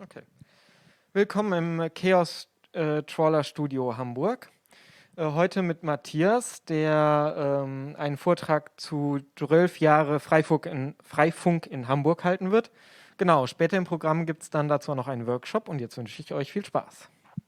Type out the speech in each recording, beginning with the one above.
Okay. Willkommen im Chaos Trawler Studio Hamburg. Heute mit Matthias, der einen Vortrag zu 12 Jahre Freifunk in Hamburg halten wird. Genau, später im Programm gibt es dann dazu auch noch einen Workshop und jetzt wünsche ich euch viel Spaß.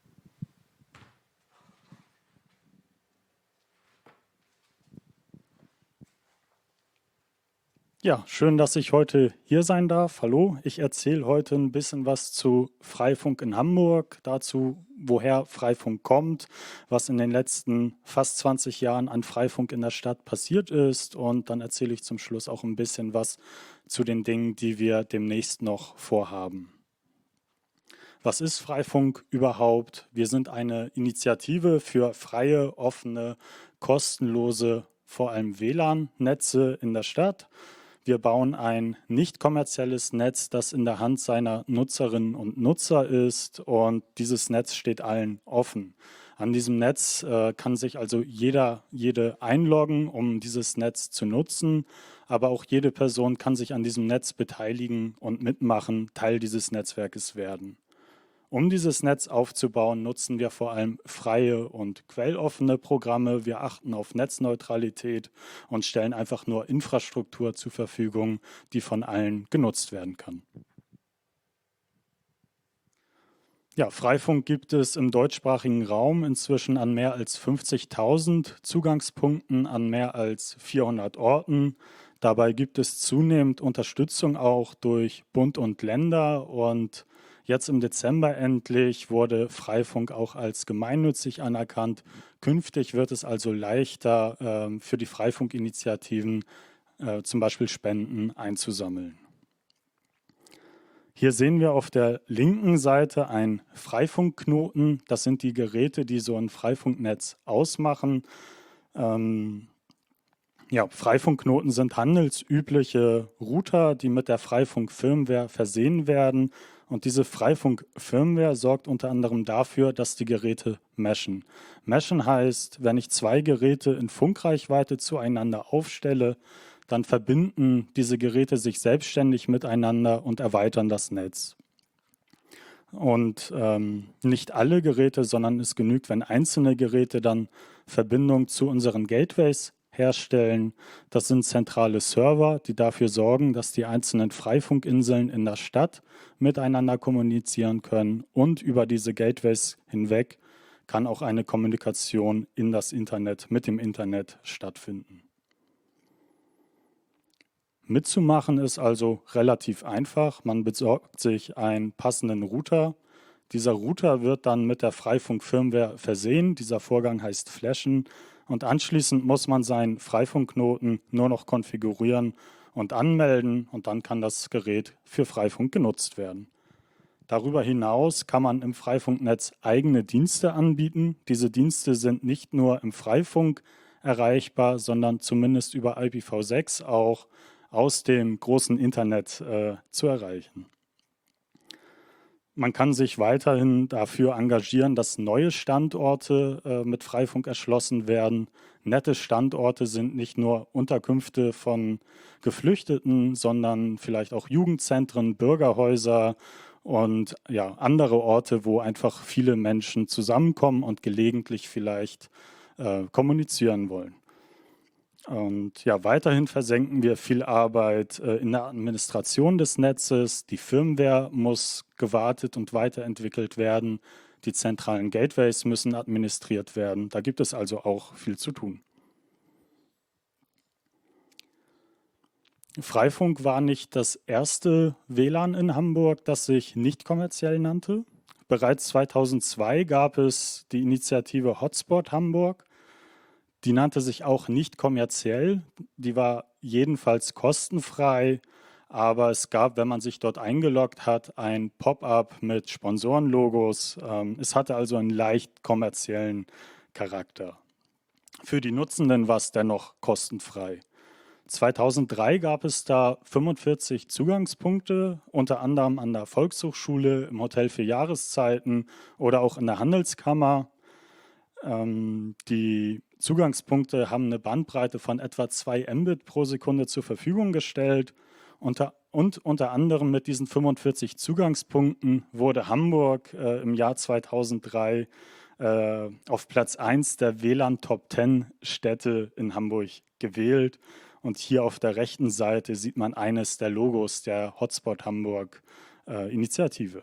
Ja, schön, dass ich heute hier sein darf. Hallo, ich erzähle heute ein bisschen was zu Freifunk in Hamburg, dazu, woher Freifunk kommt, was in den letzten fast 20 Jahren an Freifunk in der Stadt passiert ist, und dann erzähle ich zum Schluss auch ein bisschen was zu den Dingen, die wir demnächst noch vorhaben. Was ist Freifunk überhaupt? Wir sind eine Initiative für freie, offene, kostenlose, vor allem WLAN-Netze in der Stadt. Wir bauen ein nicht kommerzielles Netz, das in der Hand seiner Nutzerinnen und Nutzer ist, und dieses Netz steht allen offen. An diesem Netz kann sich also jede einloggen, um dieses Netz zu nutzen, aber auch jede Person kann sich an diesem Netz beteiligen und mitmachen, Teil dieses Netzwerkes werden. Um dieses Netz aufzubauen, nutzen wir vor allem freie und quelloffene Programme. Wir achten auf Netzneutralität und stellen einfach nur Infrastruktur zur Verfügung, die von allen genutzt werden kann. Ja, Freifunk gibt es im deutschsprachigen Raum inzwischen an mehr als 50.000 Zugangspunkten an mehr als 400 Orten. Dabei gibt es zunehmend Unterstützung auch durch Bund und Länder, und jetzt im Dezember endlich wurde Freifunk auch als gemeinnützig anerkannt. Künftig wird es also leichter für die Freifunkinitiativen zum Beispiel Spenden einzusammeln. Hier sehen wir auf der linken Seite einen Freifunkknoten. Das sind die Geräte, die so ein Freifunknetz ausmachen. Freifunkknoten sind handelsübliche Router, die mit der Freifunk-Firmware versehen werden. Und diese Freifunk-Firmware sorgt unter anderem dafür, dass die Geräte meshen. Meshen heißt, wenn ich zwei Geräte in Funkreichweite zueinander aufstelle, dann verbinden diese Geräte sich selbstständig miteinander und erweitern das Netz. Und nicht alle Geräte, sondern es genügt, wenn einzelne Geräte dann Verbindung zu unseren Gateways herstellen. Das sind zentrale Server, die dafür sorgen, dass die einzelnen Freifunkinseln in der Stadt miteinander kommunizieren können, und über diese Gateways hinweg kann auch eine Kommunikation in das Internet mit dem Internet stattfinden. Mitzumachen ist also relativ einfach. Man besorgt sich einen passenden Router. Dieser Router wird dann mit der Freifunk-Firmware versehen. Dieser Vorgang heißt Flashen. Und anschließend muss man seinen Freifunkknoten nur noch konfigurieren und anmelden, und dann kann das Gerät für Freifunk genutzt werden. Darüber hinaus kann man im Freifunknetz eigene Dienste anbieten. Diese Dienste sind nicht nur im Freifunk erreichbar, sondern zumindest über IPv6 auch aus dem großen Internet zu erreichen. Man kann sich weiterhin dafür engagieren, dass neue Standorte mit Freifunk erschlossen werden. Nette Standorte sind nicht nur Unterkünfte von Geflüchteten, sondern vielleicht auch Jugendzentren, Bürgerhäuser und andere Orte, wo einfach viele Menschen zusammenkommen und gelegentlich vielleicht kommunizieren wollen. Und weiterhin versenken wir viel Arbeit in der Administration des Netzes. Die Firmware muss gewartet und weiterentwickelt werden. Die zentralen Gateways müssen administriert werden. Da gibt es also auch viel zu tun. Freifunk war nicht das erste WLAN in Hamburg, das sich nicht kommerziell nannte. Bereits 2002 gab es die Initiative Hotspot Hamburg. Die nannte sich auch nicht kommerziell, die war jedenfalls kostenfrei, aber es gab, wenn man sich dort eingeloggt hat, ein Pop-up mit Sponsorenlogos. Es hatte also einen leicht kommerziellen Charakter. Für die Nutzenden war es dennoch kostenfrei. 2003 gab es da 45 Zugangspunkte, unter anderem an der Volkshochschule, im Hotel für Jahreszeiten oder auch in der Handelskammer. Die Zugangspunkte haben eine Bandbreite von etwa 2 Mbit pro Sekunde zur Verfügung gestellt, und Und unter anderem mit diesen 45 Zugangspunkten wurde Hamburg im Jahr 2003 auf Platz 1 der WLAN Top 10 Städte in Hamburg gewählt. Und hier auf der rechten Seite sieht man eines der Logos der Hotspot Hamburg Initiative.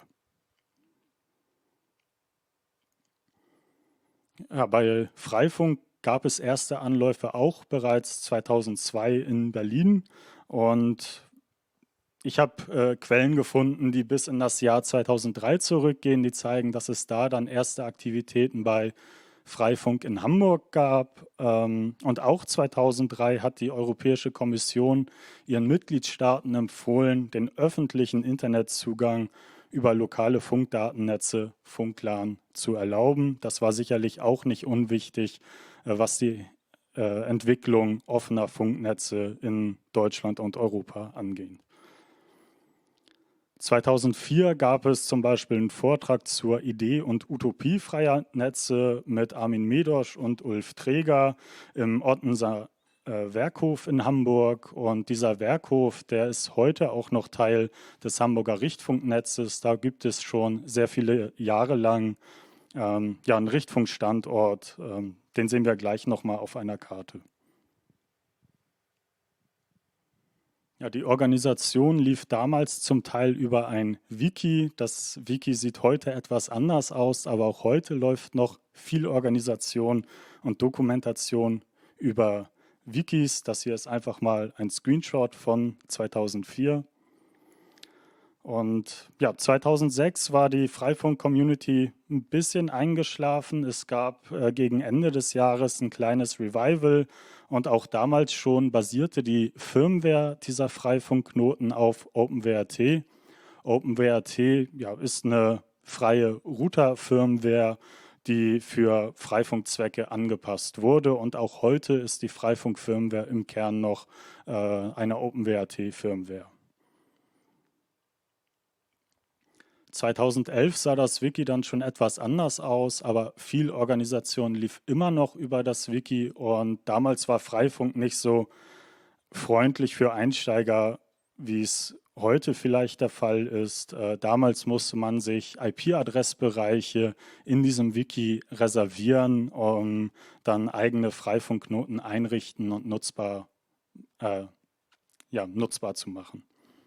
Ja, bei Freifunk gab es erste Anläufe auch bereits 2002 in Berlin. Und ich habe Quellen gefunden, die bis in das Jahr 2003 zurückgehen, die zeigen, dass es da dann erste Aktivitäten bei Freifunk in Hamburg gab. Und auch 2003 hat die Europäische Kommission ihren Mitgliedstaaten empfohlen, den öffentlichen Internetzugang über lokale Funkdatennetze, Funklan, zu erlauben. Das war sicherlich auch nicht unwichtig, was die Entwicklung offener Funknetze in Deutschland und Europa angeht. 2004 gab es zum Beispiel einen Vortrag zur Idee und Utopie freier Netze mit Armin Medosch und Ulf Träger im Ottenser Werkhof in Hamburg. Und dieser Werkhof, der ist heute auch noch Teil des Hamburger Richtfunknetzes. Da gibt es schon sehr viele Jahre lang einen Richtfunkstandort. Den sehen wir gleich nochmal auf einer Karte. Ja, die Organisation lief damals zum Teil über ein Wiki. Das Wiki sieht heute etwas anders aus, aber auch heute läuft noch viel Organisation und Dokumentation über Wikis. Das hier ist einfach mal ein Screenshot von 2004. Und ja, 2006 war die Freifunk-Community ein bisschen eingeschlafen. Es gab gegen Ende des Jahres ein kleines Revival und auch damals schon basierte die Firmware dieser Freifunkknoten auf OpenWRT. OpenWRT ist eine freie Router-Firmware, die für Freifunkzwecke angepasst wurde. Und auch heute ist die Freifunk-Firmware im Kern noch eine OpenWRT-Firmware. 2011 sah das Wiki dann schon etwas anders aus, aber viel Organisation lief immer noch über das Wiki und damals war Freifunk nicht so freundlich für Einsteiger, wie es heute vielleicht der Fall ist. Damals musste man sich IP-Adressbereiche in diesem Wiki reservieren, um dann eigene Freifunkknoten einrichten und nutzbar zu machen.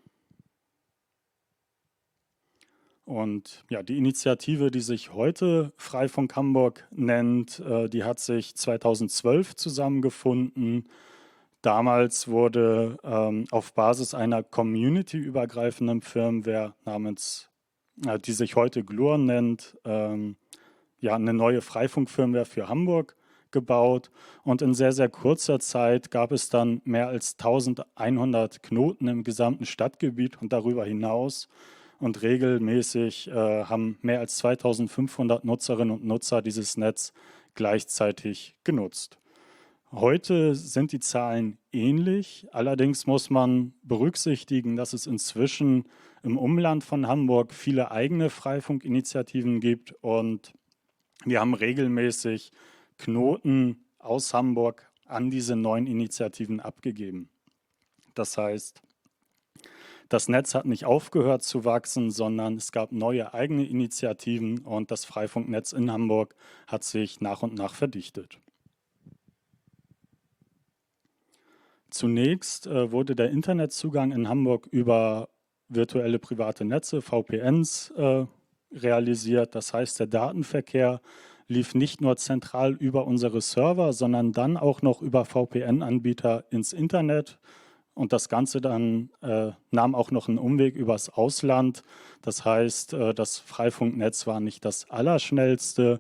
Und ja, die Initiative, die sich heute Freifunk Hamburg nennt, die hat sich 2012 zusammengefunden. Damals wurde auf Basis einer community-übergreifenden Firmware die sich heute Glur nennt, eine neue Freifunk-Firmware für Hamburg gebaut. Und in sehr, sehr kurzer Zeit gab es dann mehr als 1100 Knoten im gesamten Stadtgebiet und darüber hinaus. Und regelmäßig haben mehr als 2500 Nutzerinnen und Nutzer dieses Netz gleichzeitig genutzt. Heute sind die Zahlen ähnlich, allerdings muss man berücksichtigen, dass es inzwischen im Umland von Hamburg viele eigene Freifunkinitiativen gibt und wir haben regelmäßig Knoten aus Hamburg an diese neuen Initiativen abgegeben. Das heißt, das Netz hat nicht aufgehört zu wachsen, sondern es gab neue eigene Initiativen und das Freifunknetz in Hamburg hat sich nach und nach verdichtet. Zunächst wurde der Internetzugang in Hamburg über virtuelle private Netze, VPNs, realisiert. Das heißt, der Datenverkehr lief nicht nur zentral über unsere Server, sondern dann auch noch über VPN-Anbieter ins Internet. Und das Ganze dann nahm auch noch einen Umweg übers Ausland. Das heißt, das Freifunknetz war nicht das allerschnellste.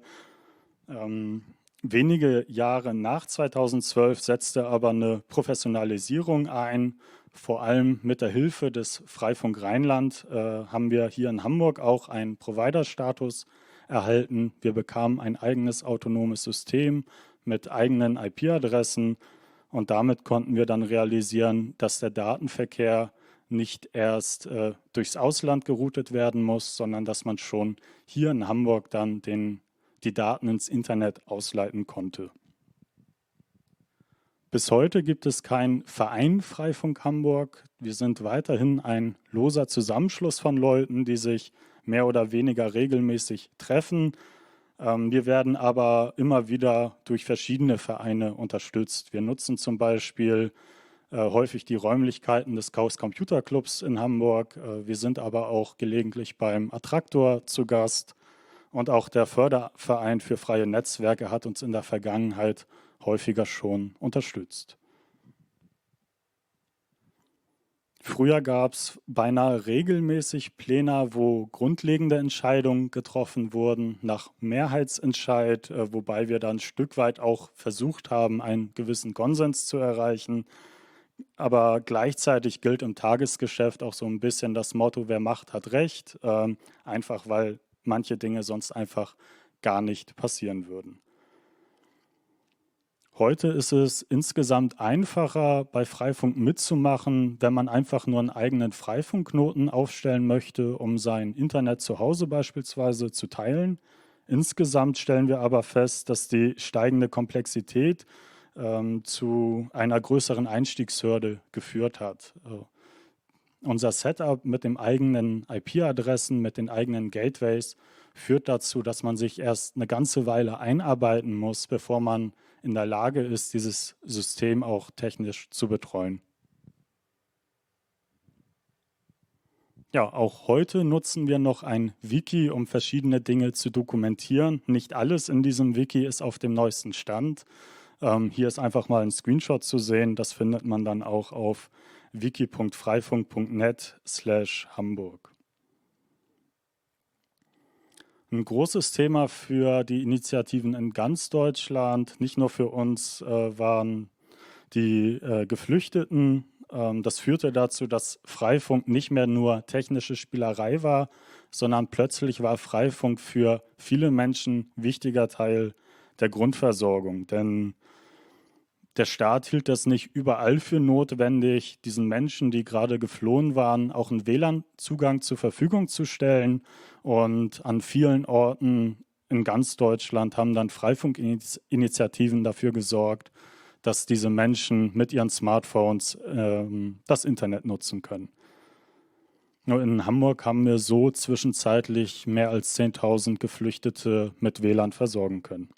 Wenige Jahre nach 2012 setzte aber eine Professionalisierung ein. Vor allem mit der Hilfe des Freifunk Rheinland haben wir hier in Hamburg auch einen Provider-Status erhalten. Wir bekamen ein eigenes autonomes System mit eigenen IP-Adressen. Und damit konnten wir dann realisieren, dass der Datenverkehr nicht erst durchs Ausland geroutet werden muss, sondern dass man schon hier in Hamburg dann die Daten ins Internet ausleiten konnte. Bis heute gibt es keinen Verein Freifunk Hamburg. Wir sind weiterhin ein loser Zusammenschluss von Leuten, die sich mehr oder weniger regelmäßig treffen. Wir werden aber immer wieder durch verschiedene Vereine unterstützt. Wir nutzen zum Beispiel häufig die Räumlichkeiten des Chaos Computer Clubs in Hamburg. Wir sind aber auch gelegentlich beim Attraktor zu Gast. Und auch der Förderverein für freie Netzwerke hat uns in der Vergangenheit häufiger schon unterstützt. Früher gab es beinahe regelmäßig Pläne, wo grundlegende Entscheidungen getroffen wurden, nach Mehrheitsentscheid, wobei wir dann ein Stück weit auch versucht haben, einen gewissen Konsens zu erreichen. Aber gleichzeitig gilt im Tagesgeschäft auch so ein bisschen das Motto, wer macht, hat Recht, einfach weil manche Dinge sonst einfach gar nicht passieren würden. Heute ist es insgesamt einfacher, bei Freifunk mitzumachen, wenn man einfach nur einen eigenen Freifunkknoten aufstellen möchte, um sein Internet zu Hause beispielsweise zu teilen. Insgesamt stellen wir aber fest, dass die steigende Komplexität zu einer größeren Einstiegshürde geführt hat. Unser Setup mit den eigenen IP-Adressen, mit den eigenen Gateways führt dazu, dass man sich erst eine ganze Weile einarbeiten muss, bevor man in der Lage ist, dieses System auch technisch zu betreuen. Ja, auch heute nutzen wir noch ein Wiki, um verschiedene Dinge zu dokumentieren. Nicht alles in diesem Wiki ist auf dem neuesten Stand. Hier ist einfach mal ein Screenshot zu sehen. Das findet man dann auch auf wiki.freifunk.net/Hamburg. Ein großes Thema für die Initiativen in ganz Deutschland, nicht nur für uns, waren die Geflüchteten. Das führte dazu, dass Freifunk nicht mehr nur technische Spielerei war, sondern plötzlich war Freifunk für viele Menschen ein wichtiger Teil der Grundversorgung. Denn der Staat hielt das nicht überall für notwendig, diesen Menschen, die gerade geflohen waren, auch einen WLAN-Zugang zur Verfügung zu stellen. Und an vielen Orten in ganz Deutschland haben dann Freifunkinitiativen dafür gesorgt, dass diese Menschen mit ihren Smartphones das Internet nutzen können. Nur in Hamburg haben wir so zwischenzeitlich mehr als 10.000 Geflüchtete mit WLAN versorgen können.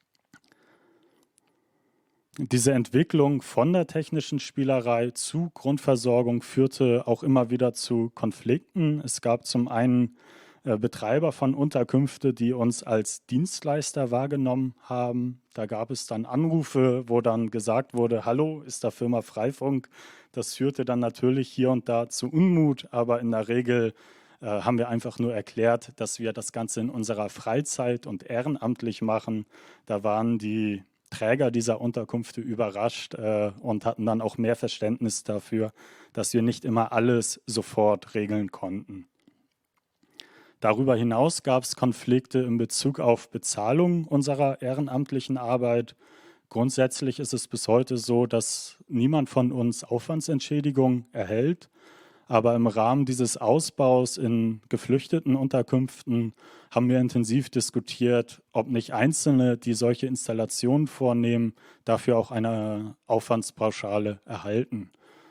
Diese Entwicklung von der technischen Spielerei zu Grundversorgung führte auch immer wieder zu Konflikten. Es gab zum einen Betreiber von Unterkünfte, die uns als Dienstleister wahrgenommen haben. Da gab es dann Anrufe, wo dann gesagt wurde, hallo, ist da Firma Freifunk? Das führte dann natürlich hier und da zu Unmut, aber in der Regel haben wir einfach nur erklärt, dass wir das Ganze in unserer Freizeit und ehrenamtlich machen. Da waren die Träger dieser Unterkünfte überrascht und hatten dann auch mehr Verständnis dafür, dass wir nicht immer alles sofort regeln konnten. Darüber hinaus gab es Konflikte in Bezug auf Bezahlung unserer ehrenamtlichen Arbeit. Grundsätzlich ist es bis heute so, dass niemand von uns Aufwandsentschädigung erhält. Aber im Rahmen dieses Ausbaus in geflüchteten Unterkünften haben wir intensiv diskutiert, ob nicht Einzelne, die solche Installationen vornehmen, dafür auch eine Aufwandspauschale erhalten.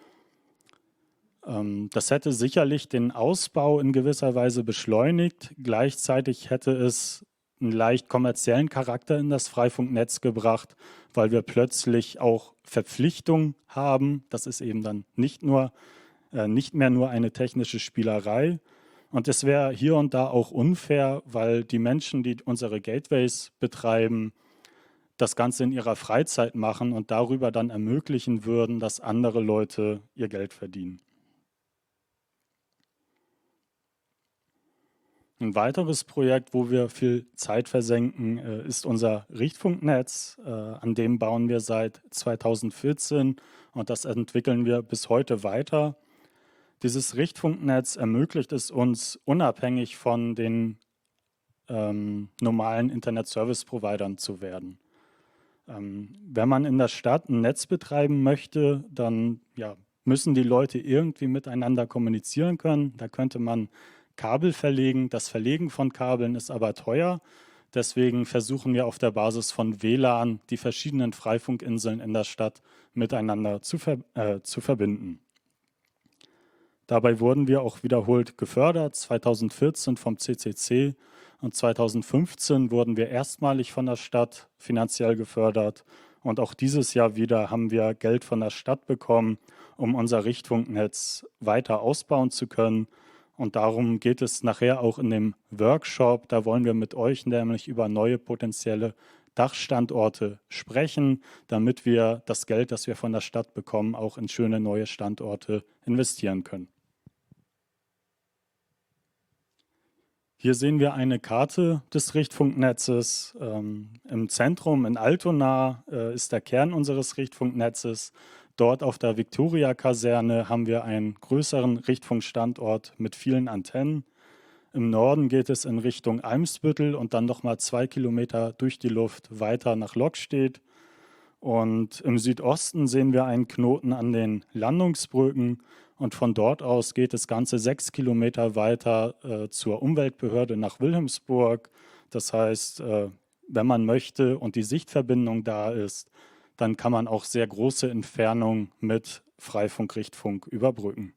Das hätte sicherlich den Ausbau in gewisser Weise beschleunigt. Gleichzeitig hätte es einen leicht kommerziellen Charakter in das Freifunknetz gebracht, weil wir plötzlich auch Verpflichtungen haben. Das ist eben dann nicht mehr nur eine technische Spielerei. Und es wäre hier und da auch unfair, weil die Menschen, die unsere Gateways betreiben, das Ganze in ihrer Freizeit machen und darüber dann ermöglichen würden, dass andere Leute ihr Geld verdienen. Ein weiteres Projekt, wo wir viel Zeit versenken, ist unser Richtfunknetz. An dem bauen wir seit 2014 und das entwickeln wir bis heute weiter. Dieses Richtfunknetz ermöglicht es uns, unabhängig von den normalen Internet-Service-Providern zu werden. Wenn man in der Stadt ein Netz betreiben möchte, dann müssen die Leute irgendwie miteinander kommunizieren können. Da könnte man Kabel verlegen. Das Verlegen von Kabeln ist aber teuer. Deswegen versuchen wir auf der Basis von WLAN die verschiedenen Freifunkinseln in der Stadt miteinander zu verbinden. Dabei wurden wir auch wiederholt gefördert, 2014 vom CCC und 2015 wurden wir erstmalig von der Stadt finanziell gefördert. Und auch dieses Jahr wieder haben wir Geld von der Stadt bekommen, um unser Richtfunknetz weiter ausbauen zu können. Und darum geht es nachher auch in dem Workshop. Da wollen wir mit euch nämlich über neue potenzielle Dachstandorte sprechen, damit wir das Geld, das wir von der Stadt bekommen, auch in schöne neue Standorte investieren können. Hier sehen wir eine Karte des Richtfunknetzes. Im Zentrum in Altona ist der Kern unseres Richtfunknetzes. Dort auf der Viktoria-Kaserne haben wir einen größeren Richtfunkstandort mit vielen Antennen. Im Norden geht es in Richtung Eimsbüttel und dann nochmal 2 Kilometer durch die Luft weiter nach Lokstedt. Und im Südosten sehen wir einen Knoten an den Landungsbrücken. Und von dort aus geht das Ganze 6 Kilometer weiter zur Umweltbehörde nach Wilhelmsburg. Das heißt, wenn man möchte und die Sichtverbindung da ist, dann kann man auch sehr große Entfernungen mit Freifunk-Richtfunk überbrücken.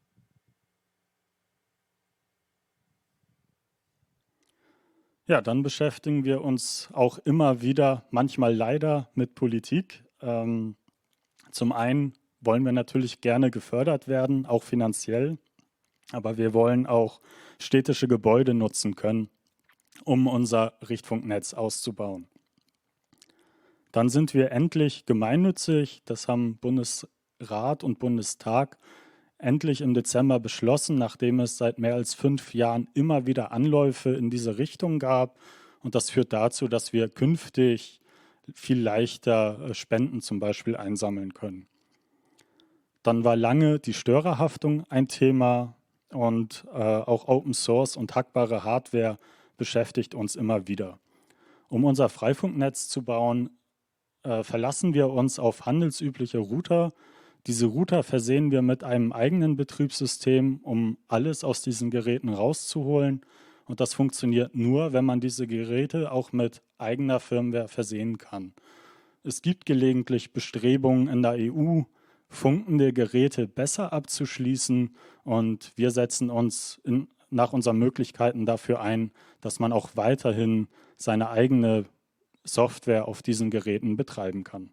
Ja, dann beschäftigen wir uns auch immer wieder, manchmal leider, mit Politik. Zum einen wollen wir natürlich gerne gefördert werden, auch finanziell, aber wir wollen auch städtische Gebäude nutzen können, um unser Richtfunknetz auszubauen. Dann sind wir endlich gemeinnützig, das haben Bundesrat und Bundestag endlich im Dezember beschlossen, nachdem es seit mehr als 5 Jahren immer wieder Anläufe in diese Richtung gab. Und das führt dazu, dass wir künftig viel leichter Spenden zum Beispiel einsammeln können. Dann war lange die Störerhaftung ein Thema und auch Open Source und hackbare Hardware beschäftigt uns immer wieder. Um unser Freifunknetz zu bauen, verlassen wir uns auf handelsübliche Router. Diese Router versehen wir mit einem eigenen Betriebssystem, um alles aus diesen Geräten rauszuholen. Und das funktioniert nur, wenn man diese Geräte auch mit eigener Firmware versehen kann. Es gibt gelegentlich Bestrebungen in der EU, funkende Geräte besser abzuschließen. Und wir setzen uns nach unseren Möglichkeiten dafür ein, dass man auch weiterhin seine eigene Software auf diesen Geräten betreiben kann.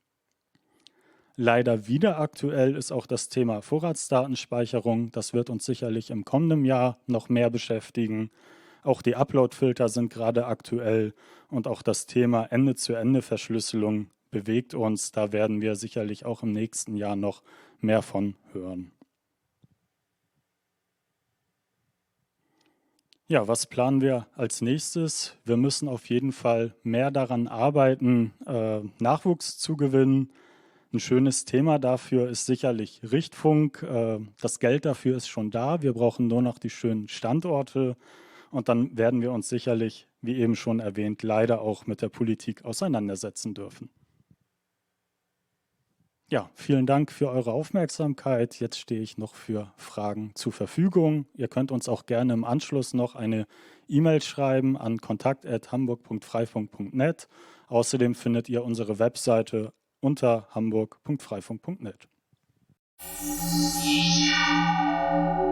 Leider wieder aktuell ist auch das Thema Vorratsdatenspeicherung. Das wird uns sicherlich im kommenden Jahr noch mehr beschäftigen. Auch die Upload-Filter sind gerade aktuell und auch das Thema Ende-zu-Ende-Verschlüsselung bewegt uns. Da werden wir sicherlich auch im nächsten Jahr noch mehr von hören. Ja, was planen wir als nächstes? Wir müssen auf jeden Fall mehr daran arbeiten, Nachwuchs zu gewinnen. Ein schönes Thema dafür ist sicherlich Richtfunk. Das Geld dafür ist schon da. Wir brauchen nur noch die schönen Standorte. Und dann werden wir uns sicherlich, wie eben schon erwähnt, leider auch mit der Politik auseinandersetzen dürfen. Ja, vielen Dank für eure Aufmerksamkeit. Jetzt stehe ich noch für Fragen zur Verfügung. Ihr könnt uns auch gerne im Anschluss noch eine E-Mail schreiben an kontakt@hamburg.freifunk.net. Außerdem findet ihr unsere Webseite unter hamburg.freifunk.net.